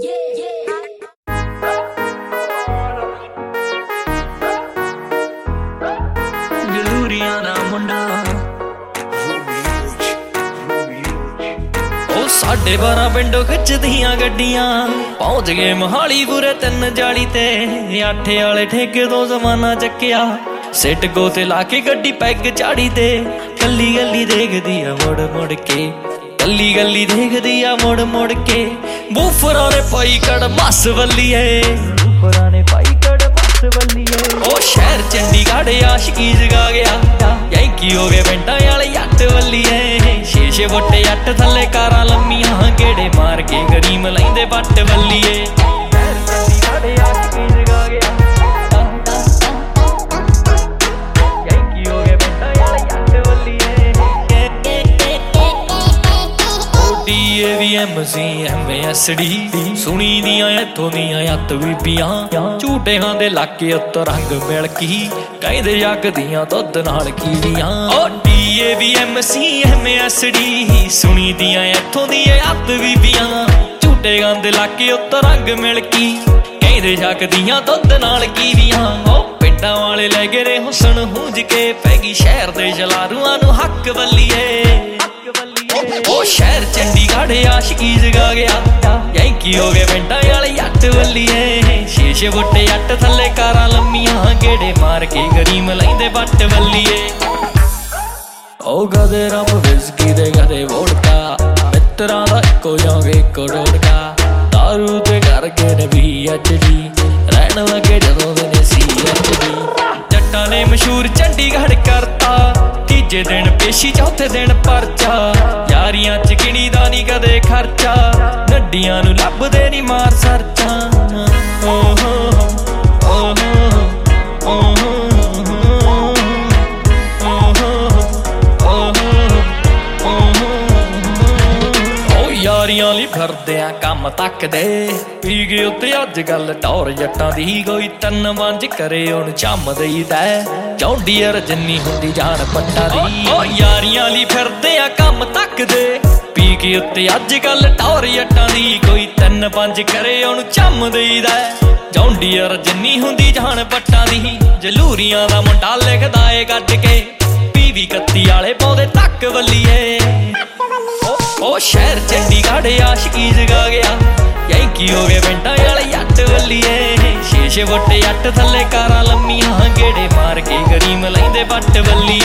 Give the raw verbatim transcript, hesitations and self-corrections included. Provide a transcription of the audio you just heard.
ਗਲੂਰੀਆਂ ਦਾ ਮੁੰਡਾ ਉਹ ਸਾਢੇ ਬਾਰਾਂ ਪਿੰਡੋਂ ਖਿੱਚਦੀਆਂ ਗੱਡੀਆਂ ਪਹੁੰਚ ਗਏ ਮੋਹਾਲੀ ਪੂਰੇ ਤਿੰਨ ਜਾਲੀ ਤੇ ਆਠੇ ਵਾਲੇ ਠੇਕੇ ਤੋਂ ਜ਼ਮਾਨਾ ਚੱਕਿਆ ਸਿੱਟ ਗੋ ਤੇ ਲਾ ਕੇ ਗੱਡੀ ਪੈਗ ਝਾੜੀ ਤੇ ਕੱਲੀ ਗੱਲੀ ਦੇਖਦੀ ਆ ਮੁੜ ਮੁੜ ਕੇ ਕੱਲੀ ਗੱਲੀ ਦੇਖਦੀ ਆ ਮੁੜ ਮੁੜ ਕੇ ਬੂਫਰਾਂ ਨੇ ਪਾਈ ਕੜ ਮੱਸ ਵੱਲੀਏ ਬੂਫਰਾਂ ਨੇ ਪਾਈ ਕੜ ਮੱਸ ਵੱਲੀਏ ਉਹ ਸ਼ਹਿਰ ਚੰਡੀਗੜ੍ਹ ਆਸ਼ਕੀ ਜਗਾ ਗਿਆ ਯੈਂਕੀ ਹੋ ਗਏ ਪਿੰਡਾਂ ਵਾਲੇ ਜੱਟ ਵੱਲੀਏ ਛੇ ਛੇ ਵੱਟੇ ਜੱਟ ਥੱਲੇ ਕਾਰਾਂ ਲੰਮੀਆਂ ਗੇੜੇ ਮਾਰ ਕੇ ਗਰੀਮ ਲੈਂਦੇ ਵੱਟ ਵੱਲੀਏ ਸ਼ਹਿਰ ਚੰਡੀਗੜ੍ਹ ਆਸ਼ਕੀ ਜਗਾ ਗਿਆ ਯੈਂਕੀ ਹੋ ਗਏ ਪਿੰਡਾਂ ਵਾਲੇ ਜੱਟ ਵੱਲੀਏ D A V M C M S D ਸੁਣੀ ਦੀਆਂ ਇੱਥੋਂ ਦੀਆਂ ਅੱਤ ਬੀਬੀਆਂ ਝੂਟੇ ਖਾਂਦੇ ਲਾਕੇ ਉੱਤ ਰੰਗ ਮਿਲਕੀ ਕਹਿੰਦੇ ਜਗਦੀਆਂ ਦੁੱਧ ਨਾਲ ਕੀੜੀਆਂ ਓ D A V M C M S D ਸੁਣੀ ਦੀਆਂ ਇੱਥੋਂ ਦੀਆਂ ਅੱਤ ਬੀਬੀਆਂ ਝੂਟੇ ਖਾਂਦੇ ਲਾਕੇ ਉੱਤ ਰੰਗ ਮਿਲਕੀ ਕਹਿੰਦੇ ਜਗਦੀਆਂ ਦੁੱਧ ਨਾਲ ਕੀੜੀਆਂ ਓ ਪਿੰਡਾਂ ਵਾਲੇ ਲੈ ਗਏ ਰੇ ਹੁਸਨ ਹੁੰਜ ਕੇ ਪੈ ਗਈ ਸ਼ਹਿਰ ਦੇ ਜਲਾਰੂਆਂ ਨੂੰ ਹੱਕ ਵੱਲੀਏ ਉਹ ਸ਼ਹਿਰ ਚੰਡੀਗੜ੍ਹ ਆਸ਼ਕੀ ਜਗਾ ਗਿਆ ਯੈਂਕੀ ਹੋ ਗਏ ਪਿੰਡਾਂ ਵਾਲੇ ਜੱਟ ਵੱਲੀਏ ਛੇ ਛੇ ਵੱਟੇ ਜੱਟ ਥੱਲੇ ਕਾਰਾਂ ਲੰਮੀਆਂ ਗੇੜੇ ਮਾਰ ਕੇ ਗਰੀਮ ਲੈਂਦੇ ਵੱਟ ਵੱਲੀਏ ਉਹ ਗਦੇ ਰਮ ਵਿਸਕੀ ਦੇ ਗਦੇ ਵੋਡਕਾ ਮਿੱਤਰਾਂ ਦਾ ਇੱਕੋ ਜਾਂਗ ਇੱਕੋ ਡੋਡਕਾ ਦਾਰੂ ਤੇ ਕਰਕੇ ਨੇ ਵੀ ਐਚ ਡੀ ਰਹਿਣ ਲੱਗੇ ਜਦੋਂ ਦੇ ਸੀ ਐਚ ਡੀ ਜੱਟਾਂ ਨੇ ਮਸ਼ਹੂਰ ਚੰਡੀਗੜ੍ਹ ਕਰਤਾ ਤੀਜੇ ਦਿਨ ਪੇਸ਼ੀ ਚੌਥੇ ਦਿਨ ਪਰਚਾ ਯਾਰੀਆਂ ਚ ਗਿਣੀ ਦਾ ਨੀ ਕਦੇ ਖਰਚਾ ਨੱਡੀਆਂ ਨੂੰ ਲੱਭਦੇ ਨੀ ਮਾਰ ਸਰਚਾਂ ਓ ਹੋ ਓ ਹੋ ਯਾਰੀਆਂ ਲਈ ਫਿਰਦੇ ਆ ਕੰਮ ਤੱਕਦੇ ਪੀ ਗਏ ਉੱਤੇ ਅੱਜ ਗੱਲ ਟੌਰ ਜੱਟਾਂ ਦੀ ਕੋਈ ਤਿੰਨ ਪੰਜ ਕਰੇ ਹੁਣ ਚੰਮ ਦੇਈਦਾ ਚੌਂਡੀਅਰ ਜਿੰਨੀ ਹੁੰਦੀ ਜਾਣ ਪੱਟਾਂ ਦੀ ਓ ਯਾਰੀਆਂ ਲਈ ਫਿਰਦੇ ਆ ਕੰਮ ਤੱਕਦੇ ਪੀ ਗਏ ਉੱਤੇ ਅੱਜ ਗੱਲ ਟੌਰ ਜੱਟਾਂ ਦੀ ਕੋਈ ਤਿੰਨ ਪੰਜ ਕਰੇ ਹੁਣ ਚੰਮ ਦੇਈਦਾ ਚੌਂਡੀਅਰ ਜਿੰਨੀ ਹੁੰਦੀ ਜਾਣ ਪੱਟਾਂ ਦੀ ਜਲੂਰੀਆਂ ਦਾ ਮੁੰਡਾ ਲਿਖਦਾ ਏ ਗੱਡ ਕੇ ਪੀਵੀ ਕੱਤੀ ਵਾਲੇ ਪਾਉਂਦੇ ਟੱਕ ਵੱਲੀਏ ਉਹ ਸ਼ਹਿਰ ਚੰਡੀਗੜ੍ਹ ਆਸ਼ਕੀ ਜਗਾ ਗਿਆ ਯੈਂਕੀ ਹੋ ਗਏ ਪਿੰਡਾਂ ਵਾਲੇ ਜੱਟ ਵੱਲੀਏ ਛੇ ਛੇ ਵੱਟੇ ਜੱਟ ਥੱਲੇ ਕਾਰਾਂ ਲੰਮੀਆਂ ਗੇੜੇ ਮਾਰ ਕੇ ਗਰੀਮ ਲੈਂਦੇ ਵੱਟ ਵੱਲੀਏ